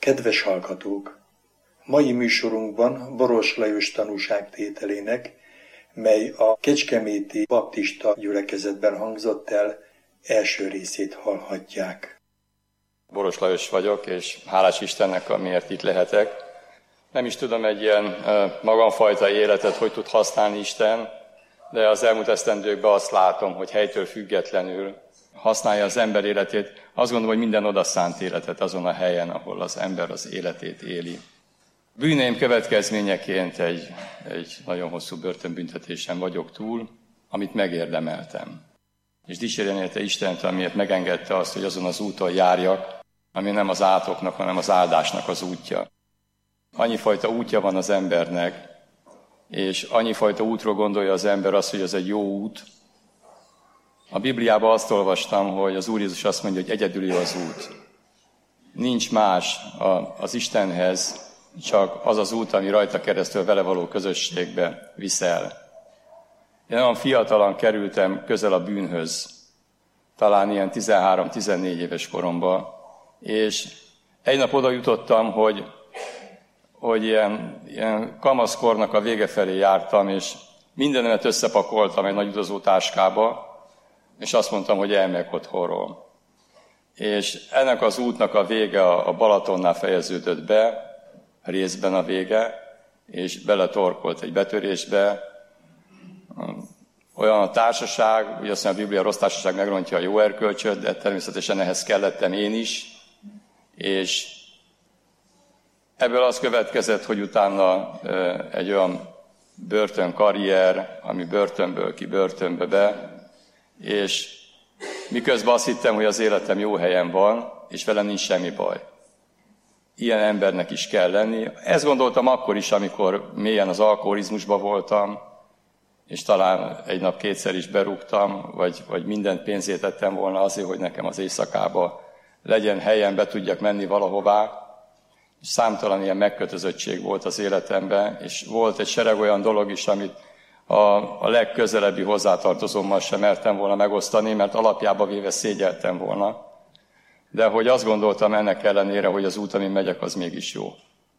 Kedves hallgatók! Mai műsorunkban Boros Lajos tanúságtételének, mely a kecskeméti baptista gyülekezetben hangzott el, első részét hallhatják. Boros Lajos vagyok, és hálás Istennek, amiért itt lehetek. Nem is tudom egy ilyen magamfajta életet, hogy tud használni Isten, de az elmúlt esztendőkben azt látom, hogy helytől függetlenül használja az ember életét. Azt gondolom, hogy minden odaszánt életet azon a helyen, ahol az ember az életét éli. Bűneim következményeként egy nagyon hosszú börtönbüntetésen vagyok túl, amit megérdemeltem. És dicsérjen érte Istent, amiért megengedte azt, hogy azon az úton járjak, ami nem az átoknak, hanem az áldásnak az útja. Annyifajta útja van az embernek, és annyifajta útról gondolja az ember azt, hogy ez egy jó út. A Bibliában azt olvastam, hogy az Úr Jézus azt mondja, hogy egyedüli az út. Nincs más az Istenhez, csak az az út, ami rajta keresztül vele való közösségbe viszel. Én olyan fiatalan kerültem közel a bűnhöz, talán ilyen 13-14 éves koromban, és egy nap oda jutottam, hogy ilyen kamaszkornak a vége felé jártam, és mindenemet összepakoltam egy nagy utazó táskába, és azt mondtam, hogy elmegyek otthonról. És ennek az útnak a vége a Balatonnál fejeződött be, részben a vége, és beletorkolt egy betörésbe. Olyan a társaság, ugye azt mondja, a Biblia, a rossz társaság megrontja a jó erkölcsöt, de természetesen ehhez kellettem én is, és ebből az következett, hogy utána egy olyan börtönkarrier, ami börtönből ki börtönbe be, és miközben azt hittem, hogy az életem jó helyen van, és velem nincs semmi baj. Ilyen embernek is kell lenni. Ezt gondoltam akkor is, amikor mélyen az alkoholizmusban voltam, és talán egy nap kétszer is berúgtam, vagy minden pénzét tettem volna azért, hogy nekem az éjszakába legyen helyen, be tudjak menni valahová. És számtalan ilyen megkötözöttség volt az életemben, és volt egy sereg olyan dolog is, amit a legközelebbi hozzátartozómmal sem mertem volna megosztani, mert alapjába véve szégyeltem volna. De hogy azt gondoltam ennek ellenére, hogy az út, amin megyek, az mégis jó.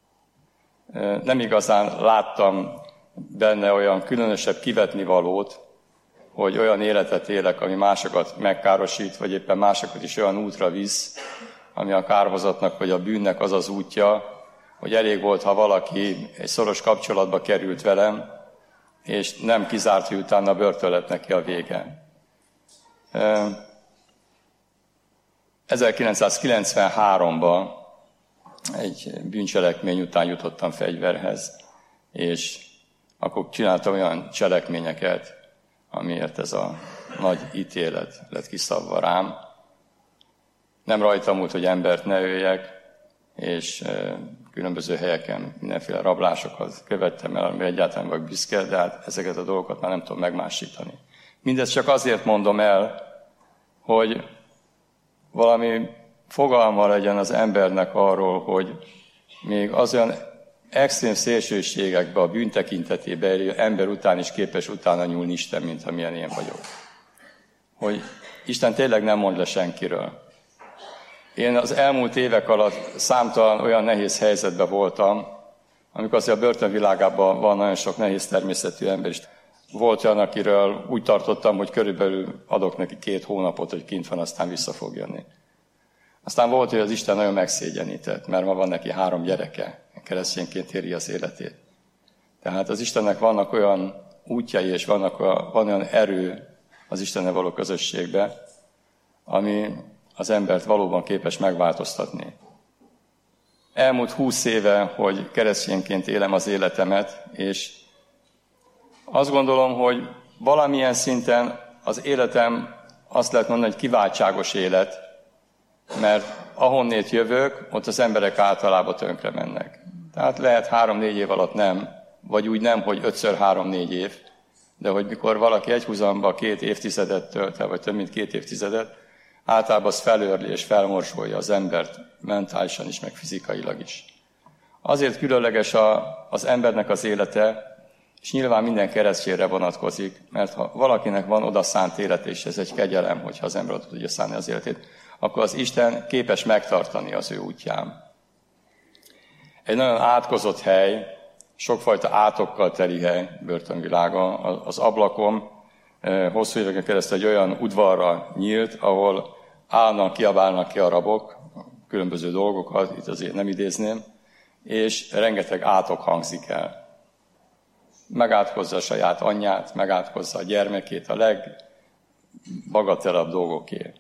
Nem igazán láttam benne olyan különösebb kivetnivalót, hogy olyan életet élek, ami másokat megkárosít, vagy éppen másokat is olyan útra visz, ami a kárhozatnak vagy a bűnnek az az útja, hogy elég volt, ha valaki egy szoros kapcsolatba került velem, és nem kizárt, hogy utána börtön lett neki a vége. 1993-ban egy bűncselekmény után jutottam fegyverhez, és akkor csináltam olyan cselekményeket, amiért ez a nagy ítélet lett kiszabva rám. Nem rajtam múlt, hogy embert ne öljek, és különböző helyeken mindenféle rablásokat követtem el, amire egyáltalán vagyok büszke, de hát ezeket a dolgokat már nem tudom megmásítani. Mindezt csak azért mondom el, hogy valami fogalma legyen az embernek arról, hogy még az olyan extrém szélsőségekbe, a bűn tekintetében élő ember után is képes utána nyúlni Isten, mint amilyen én vagyok. Hogy Isten tényleg nem mond le senkiről. Én az elmúlt évek alatt számtalan olyan nehéz helyzetben voltam, amikor azért a börtönvilágában van nagyon sok nehéz természetű ember is. Volt olyan, akiről úgy tartottam, hogy körülbelül adok neki 2 hónapot, hogy kint van, aztán vissza fog jönni. Aztán volt, hogy az Isten nagyon megszégyenített, mert ma van neki 3 gyereke, keresztényként éri az életét. Tehát az Istennek vannak olyan útjai, és van olyan erő az Istennel való közösségbe, ami az embert valóban képes megváltoztatni. Elmúlt 20 éve, hogy keresztényként élem az életemet, és azt gondolom, hogy valamilyen szinten az életem azt lehet mondani, hogy kiváltságos élet, mert ahonnét jövök, ott az emberek általában tönkre mennek. Tehát lehet 3-4 év alatt nem, vagy úgy nem, hogy 5-ször 3-4 év, de hogy mikor valaki egyhuzamban 2 évtizedet tölt el, vagy több mint 2 évtizedet, általában az felőrli és felmorsolja az embert mentálisan is, meg fizikailag is. Azért különleges az embernek az élete, és nyilván minden keresztényre vonatkozik, mert ha valakinek van odaszánt élet, és ez egy kegyelem, hogyha az ember oda tudja szánni az életét, akkor az Isten képes megtartani az ő útján. egy nagyon átkozott hely, sokfajta átokkal teli hely, börtönvilága. Az ablakom hosszú éveken keresztül egy olyan udvarra nyílt, ahol állnak, kiabálnak ki a rabok, különböző dolgokat, itt azért nem idézném, és rengeteg átok hangzik el. Megátkozza a saját anyját, megátkozza a gyermekét, a legbagatelabb dolgokért.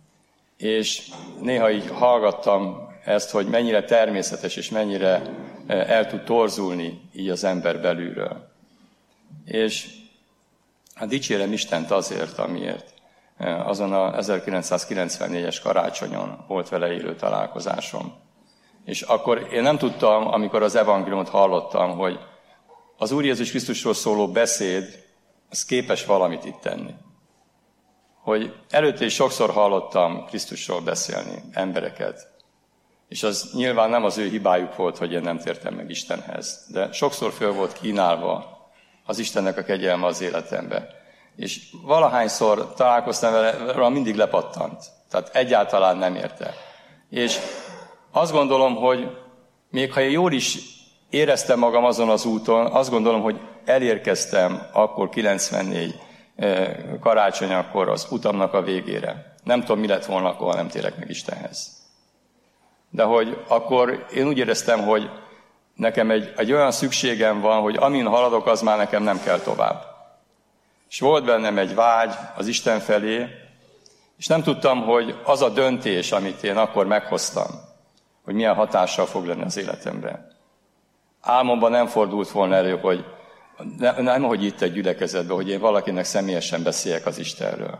És néha így hallgattam ezt, hogy mennyire természetes, és mennyire el tud torzulni így az ember belülről. És hát dicsérem Istent azért, amiért azon a 1994-es karácsonyon volt vele élő találkozásom. És akkor én nem tudtam, amikor az evangéliumot hallottam, hogy az Úr Jézus Krisztusról szóló beszéd, az képes valamit itt tenni. Hogy előtte is sokszor hallottam Krisztusról beszélni, embereket. És az nyilván nem az ő hibájuk volt, hogy én nem tértem meg Istenhez. De sokszor föl volt kínálva az Istennek a kegyelme az életembe. És valahányszor találkoztam vele, mindig lepattant. Tehát egyáltalán nem érte. És azt gondolom, hogy még ha én jól is éreztem magam azon az úton, azt gondolom, hogy elérkeztem akkor 94 karácsonyakkor az utamnak a végére. Nem tudom, mi lett volna, akkor nem térek meg Istenhez. De hogy akkor én úgy éreztem, hogy nekem egy olyan szükségem van, hogy amin haladok, az már nekem nem kell tovább. És volt bennem egy vágy az Isten felé, és nem tudtam, hogy az a döntés, amit én akkor meghoztam, hogy milyen hatással fog lenni az életemre. Álmomban nem fordult volna elő, hogy nem, hogy itt egy gyülekezetben, hogy én valakinek személyesen beszéljek az Istenről.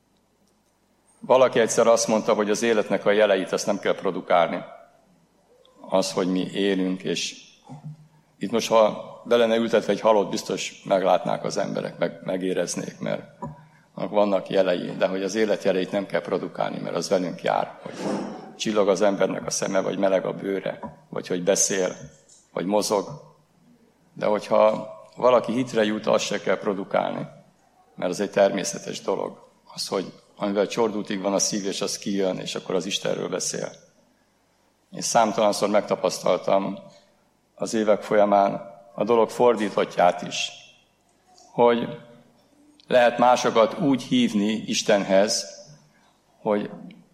Valaki egyszer azt mondta, hogy az életnek a jeleit azt nem kell produkálni. Az, hogy mi élünk, és itt most, ha be lenne ültetve egy halott, biztos meglátnák az emberek, megéreznék, mert vannak jelei, de hogy az élet jeleit nem kell produkálni, mert az velünk jár, hogy csillog az embernek a szeme, vagy meleg a bőre, vagy hogy beszél, vagy mozog. De hogyha valaki hitre jut, azt se kell produkálni, mert az egy természetes dolog. Az, hogy amivel csordultig van a szív, és az kijön, és akkor az Istenről beszél. Én számtalanszor megtapasztaltam az évek folyamán a dolog fordítottját is, hogy lehet másokat úgy hívni Istenhez, hogy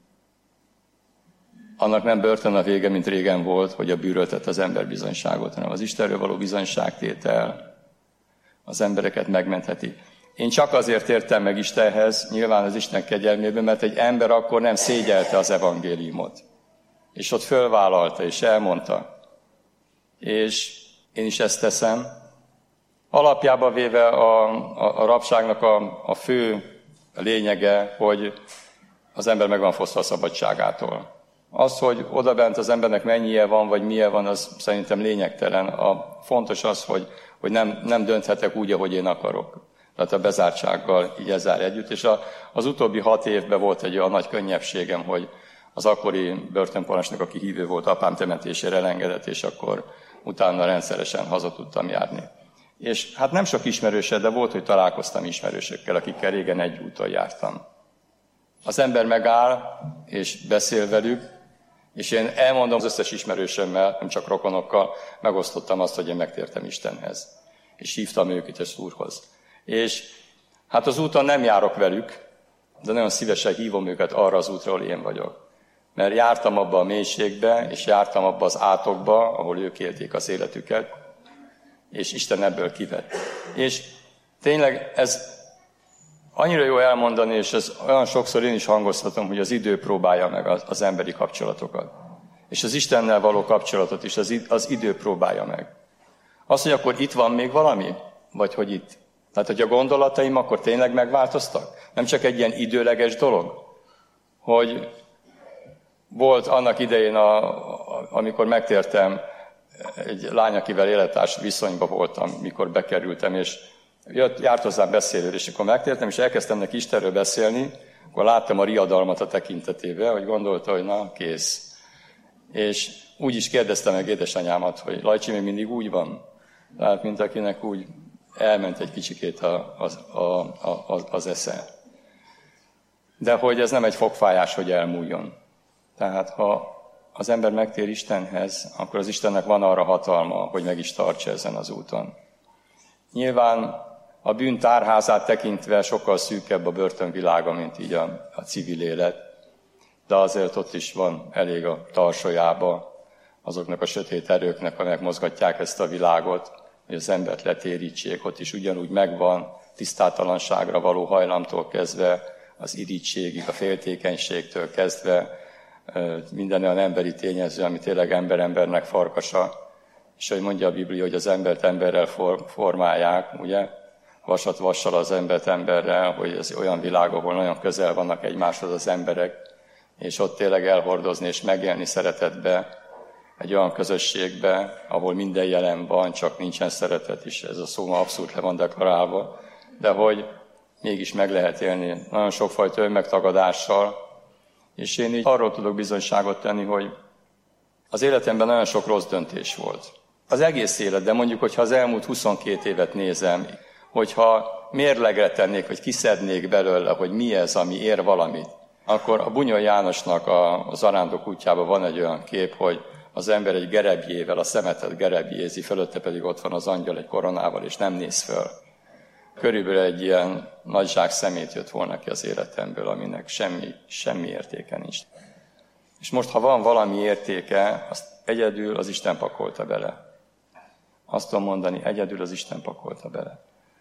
annak nem börtön a vége, mint régen volt, hogy a bűről tett az ember bizonyságot, hanem az Istenről való bizonyságtétel az embereket megmentheti. Én csak azért értem meg Istenhez, nyilván az Isten kegyelmében, mert egy ember akkor nem szégyelte az evangéliumot. És ott fölvállalta, és elmondta. És én is ezt teszem. Alapjába véve a rabságnak a fő lényege, hogy az ember meg van fosztva a szabadságától. Az, hogy odabent az embernek mennyie van, vagy milyen van, az szerintem lényegtelen. A fontos az, hogy nem dönthetek úgy, ahogy én akarok. Tehát a bezártsággal így ez áll együtt. És az utóbbi 6 évben volt egy olyan nagy könnyebbségem, hogy az akkori börtönparancsnok, aki hívő volt, apám temetésére elengedett, és akkor utána rendszeresen haza tudtam járni. És hát nem sok ismerősöd, de volt, hogy találkoztam ismerősökkel, akikkel régen egy úton jártam. Az ember megáll, és beszél velük, és én elmondom az összes ismerősömmel, nem csak rokonokkal, megosztottam azt, hogy én megtértem Istenhez. És hívtam őket az Úrhoz. És hát az úton nem járok velük, de nagyon szívesen hívom őket arra az útra, ahol én vagyok. Mert jártam abba a mélységbe, és jártam abba az átokba, ahol ők élték az életüket, és Isten ebből kivett. És tényleg ez annyira jó elmondani, és ez olyan sokszor én is hangoztatom, hogy az idő próbálja meg az emberi kapcsolatokat. És az Istennel való kapcsolatot is az idő próbálja meg. Az, hogy akkor itt van még valami? Vagy hogy itt? Tehát, hogy a gondolataim akkor tényleg megváltoztak? Nem csak egy ilyen időleges dolog? Hogy volt annak idején, amikor megtértem, egy lány, akivel élettárs viszonyban voltam, mikor bekerültem, és járt hozzám beszélő, és akkor megtértem, és elkezdtem neki Istenről beszélni, akkor láttam a riadalmat a tekintetében, hogy gondolta, hogy na, kész. És úgy is kérdeztem meg édesanyámat, hogy Lajcsi, még mindig úgy van? Tehát, mint akinek úgy elment egy kicsikét az esze. De hogy ez nem egy fogfájás, hogy elmúljon. Tehát ha az ember megtér Istenhez, akkor az Istennek van arra hatalma, hogy meg is tartsa ezen az úton. Nyilván a bűn tárházát tekintve sokkal szűkebb a börtönvilága, mint így a civil élet, de azért ott is van elég a tarsolyába azoknak a sötét erőknek, amelyek mozgatják ezt a világot, hogy az embert letérítsék. Ott is ugyanúgy megvan tisztátalanságra való hajlamtól kezdve, az irítségig, a féltékenységtől kezdve, minden olyan emberi tényező, ami tényleg embernek farkasa. És hogy mondja a Biblia, hogy az embert emberrel formálják, ugye? Vasat vassal az embert emberrel, hogy ez olyan világ, ahol nagyon közel vannak egymáshoz az emberek, és ott tényleg elhordozni és megélni szeretetbe, egy olyan közösségbe, ahol minden jelen van, csak nincsen szeretet is, ez a szó ma abszolút le van deklarálva, de hogy mégis meg lehet élni nagyon sokfajta önmegtagadással, és én így arról tudok bizonyságot tenni, hogy az életemben nagyon sok rossz döntés volt. Az egész élet, de mondjuk, hogyha az elmúlt 22 évet nézem, hogyha mérlegre tennék, hogy kiszednék belőle, hogy mi ez, ami ér valamit, akkor a Bunyol Jánosnak a Zarándok útjában van egy olyan kép, hogy az ember egy gerebjével, a szemetet gerebjézi, fölötte pedig ott van az angyal egy koronával, és nem néz föl. Körülbelül egy ilyen nagy zsák szemét jött volna ki az életemből, aminek semmi értéke nincs. És most, ha van valami értéke, azt egyedül az Isten pakolta bele. Azt tudom mondani, egyedül az Isten pakolta bele.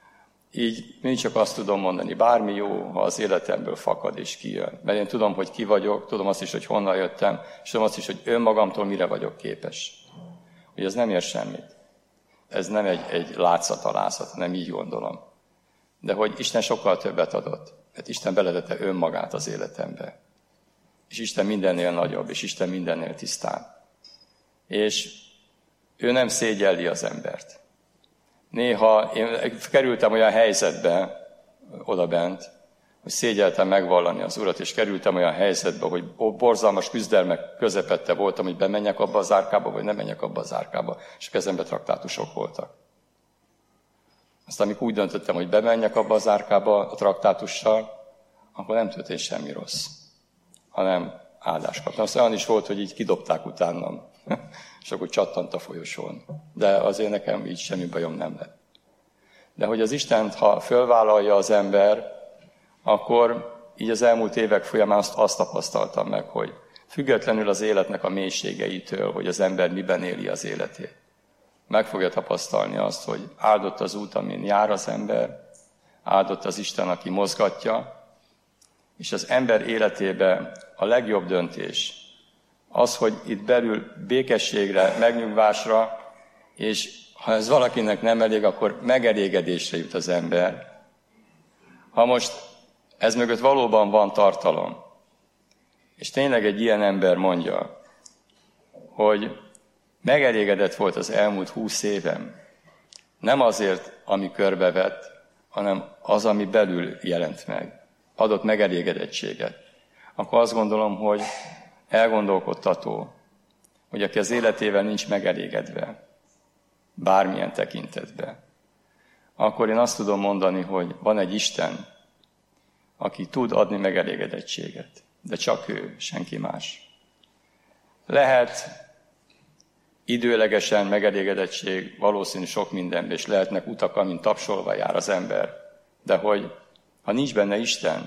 Így mindig csak azt tudom mondani, bármi jó, ha az életemből fakad és kijön. Mert én tudom, hogy ki vagyok, tudom azt is, hogy honnan jöttem, és tudom azt is, hogy önmagamtól mire vagyok képes. Hogy ez nem ér semmit. Ez nem egy látszatalázat, nem így gondolom. De hogy Isten sokkal többet adott. Mert Isten beledette önmagát az életembe. És Isten mindennél nagyobb, és Isten mindennél tisztább. És ő nem szégyelli az embert. Néha én kerültem olyan helyzetbe odabent, hogy szégyeltem megvallani az Urat, és kerültem olyan helyzetbe, hogy borzalmas küzdelmek közepette voltam, hogy bemenjek abba az árkába, vagy nem menjek abba az árkába, és a kezembe traktátusok voltak. Aztán amikor úgy döntöttem, hogy bemenjek abba az árkába a traktátussal, akkor nem történt semmi rossz, hanem áldást kaptam. Aztán olyan is volt, hogy így kidobták utánam, és akkor csattant a folyosón. De azért nekem így semmi bajom nem lett. De hogy az Istent, ha fölvállalja az ember, akkor így az elmúlt évek folyamán azt tapasztaltam meg, hogy függetlenül az életnek a mélységeitől, hogy az ember miben éli az életét, meg fogja tapasztalni azt, hogy áldott az út, amin jár az ember, áldott az Isten, aki mozgatja, és az ember életébe a legjobb döntés az, hogy itt belül békességre, megnyugvásra, és ha ez valakinek nem elég, akkor megelégedésre jut az ember. Ha most ez mögött valóban van tartalom, és tényleg egy ilyen ember mondja, hogy megelégedett volt az elmúlt 20 évem, nem azért, ami körbevett, hanem az, ami belül jelent meg, adott megelégedettséget, akkor azt gondolom, hogy elgondolkodtató, hogy aki az életével nincs megelégedve, bármilyen tekintetben, akkor én azt tudom mondani, hogy van egy Isten, aki tud adni megelégedettséget, de csak ő, senki más. Lehet időlegesen megelégedettség, valószínű sok mindenben, és lehetnek utak, amin tapsolva jár az ember, de hogy ha nincs benne Isten,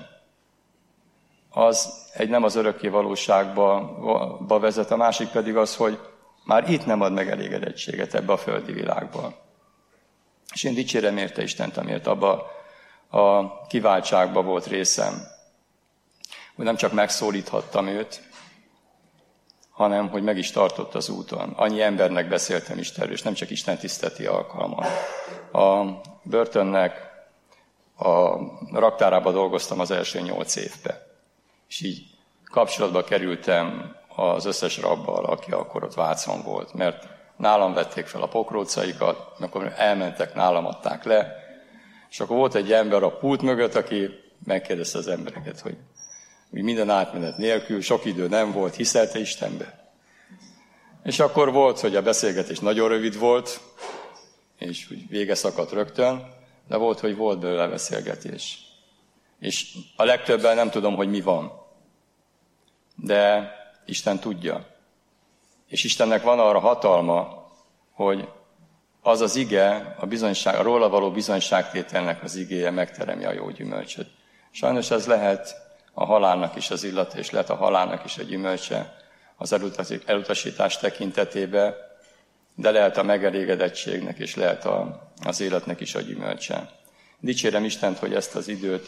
az nem az örökké valóságba vezet, a másik pedig az, hogy már itt nem ad megelégedettséget ebbe a földi világban. És én dicsérem érte Istent, amiért abba a kiváltságba volt részem, hogy nem csak megszólíthattam őt, hanem hogy meg is tartott az úton. Annyi embernek beszéltem Istenről, és nem csak Isten tiszteleti alkalman. A börtönnek a raktárába dolgoztam az első 8 évben. És így kapcsolatba kerültem az összes rabbal, aki akkor ott Vácon volt, mert nálam vették fel a pokrócaikat, akkor elmentek, nálam adták le, és akkor volt egy ember a pult mögött, aki megkérdezte az embereket, hogy minden átmenet nélkül, sok idő nem volt, hiszelte Istenbe. És akkor volt, hogy a beszélgetés nagyon rövid volt, és úgy vége szakadt rögtön, de volt, hogy volt belőle beszélgetés. És a legtöbben nem tudom, hogy mi van. De Isten tudja. És Istennek van arra hatalma, hogy az az ige, a róla való bizonyságtételnek az igéje megteremje a jó gyümölcsöt. Sajnos ez lehet a halálnak is az illata, és lehet a halálnak is a gyümölcse az elutasítás tekintetében, de lehet a megelégedettségnek, és lehet az életnek is a gyümölcse. Dicsérem Istent, hogy ezt az időt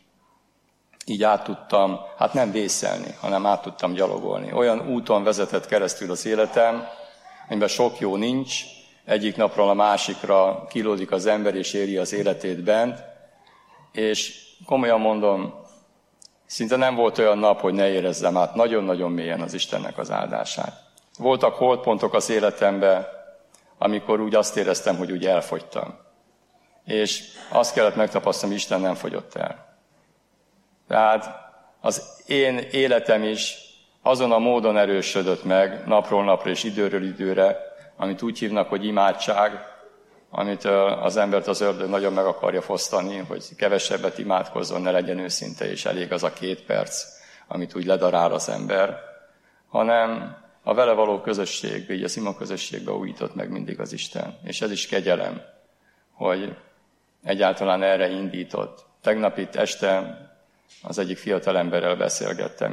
így át tudtam, hát nem vészelni, hanem át tudtam gyalogolni. Olyan úton vezetett keresztül az életem, amiben sok jó nincs, egyik napról a másikra kilódik az ember, és éri az életét bent, és komolyan mondom, szinte nem volt olyan nap, hogy ne érezzem át nagyon-nagyon mélyen az Istennek az áldását. Voltak holdpontok az életemben, amikor úgy azt éreztem, hogy úgy elfogytam. És azt kellett megtapasztalni, hogy Isten nem fogyott el. Tehát az én életem is azon a módon erősödött meg, napról napra és időről időre, amit úgy hívnak, hogy imádság, amit az embert az ördög nagyon meg akarja fosztani, hogy kevesebbet imádkozzon, ne legyen őszinte, és elég az a 2 perc, amit úgy ledarál az ember, hanem a vele való közösségbe, így az ima közösségbe újított meg mindig az Isten. És ez is kegyelem, hogy egyáltalán erre indított. Tegnap itt este az egyik fiatal emberrel beszélgettem,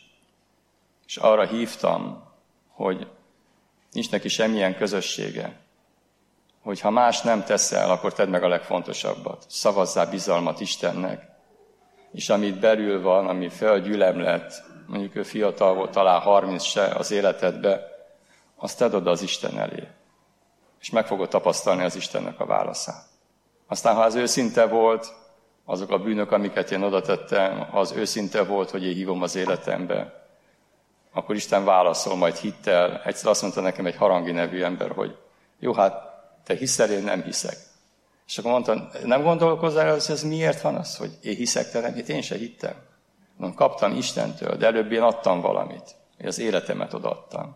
és arra hívtam, hogy nincs neki semmilyen közössége, hogy ha más nem teszel, akkor tedd meg a legfontosabbat. Szavazzál bizalmat Istennek, és amit belül van, ami felgyülemlett, mondjuk ő fiatal volt, talán 30 se az életedbe, azt tedd oda az Isten elé. És meg fogod tapasztalni az Istennek a válaszát. Aztán, ha az őszinte volt, azok a bűnök, amiket én oda tettem, az őszinte volt, hogy én hívom az életembe, akkor Isten válaszol majd hittel. Egyszer azt mondta nekem egy Harangi nevű ember, hogy jó, hát te hiszel, én nem hiszek. És akkor mondtam, nem gondolkozzál, hogy ez miért van az, hogy én hiszek, te nem, én se hittem. Mondom, kaptam Istentől, de előbb én adtam valamit. Én az életemet odaadtam.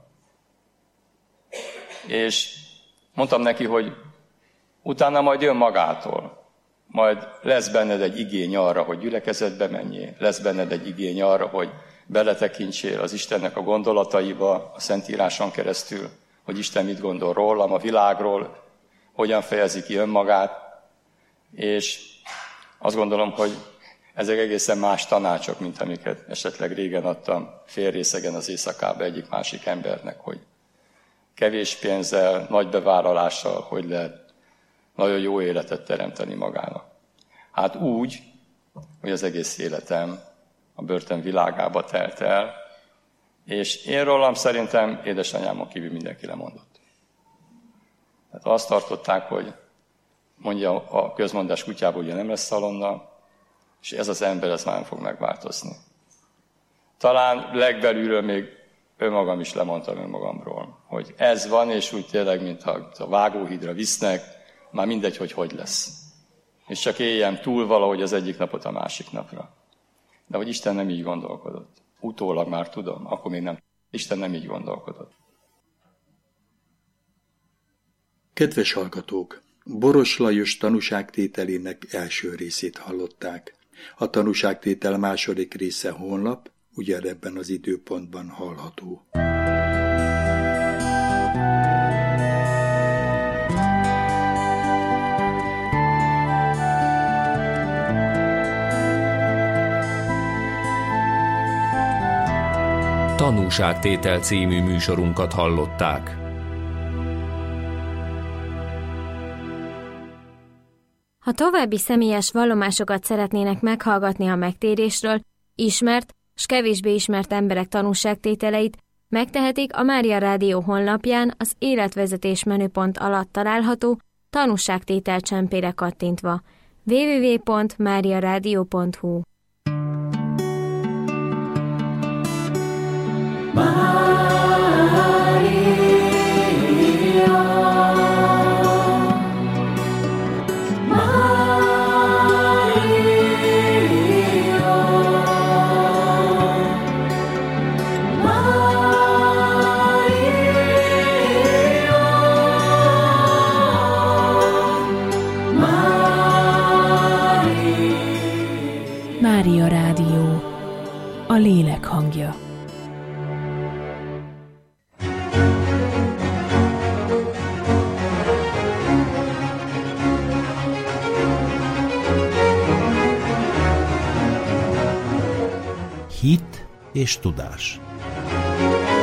És mondtam neki, hogy utána majd jön magától. Majd lesz benned egy igény arra, hogy gyülekezetbe menjél. Lesz benned egy igény arra, hogy beletekintsél az Istennek a gondolataiba, a Szentíráson keresztül, hogy Isten mit gondol rólam, a világról, hogyan fejezi ki önmagát. És azt gondolom, hogy ezek egészen más tanácsok, mint amiket esetleg régen adtam félrészegen az éjszakába egyik másik embernek, hogy kevés pénzzel, nagy bevállalással, hogy lehet nagyon jó életet teremteni magának. Hát úgy, hogy az egész életem a börtön világába telt el, és én rólam szerintem édesanyámon kívül mindenki lemondott. Tehát azt tartották, hogy mondja a közmondás kutyából, hogy nem lesz szalonna, és ez az ember, ez már nem fog megváltozni. Talán legbelülről még önmagam is lemondtam önmagamról, hogy ez van, és úgy tényleg, mint a vágóhídra visznek, már mindegy, hogy lesz. És csak éljem túl valahogy az egyik napot a másik napra. De hogy Isten nem így gondolkodott. Utólag már tudom, akkor még nem. Isten nem így gondolkodott. Kedves hallgatók! Boros Lajos tanúságtételének első részét hallották. A tanúságtétel második része holnap, ugyanebben az időpontban hallható. Tanúságtétel című műsorunkat hallották. Ha további személyes vallomásokat szeretnének meghallgatni a megtérésről, ismert s kevésbé ismert emberek tanúságtételeit, megtehetik a Mária Rádió honlapján az életvezetés menüpont alatt található tanúságtétel csempére kattintva. www.mariaradio.hu Mária Rádió, a lélek hangja. hit és tudás.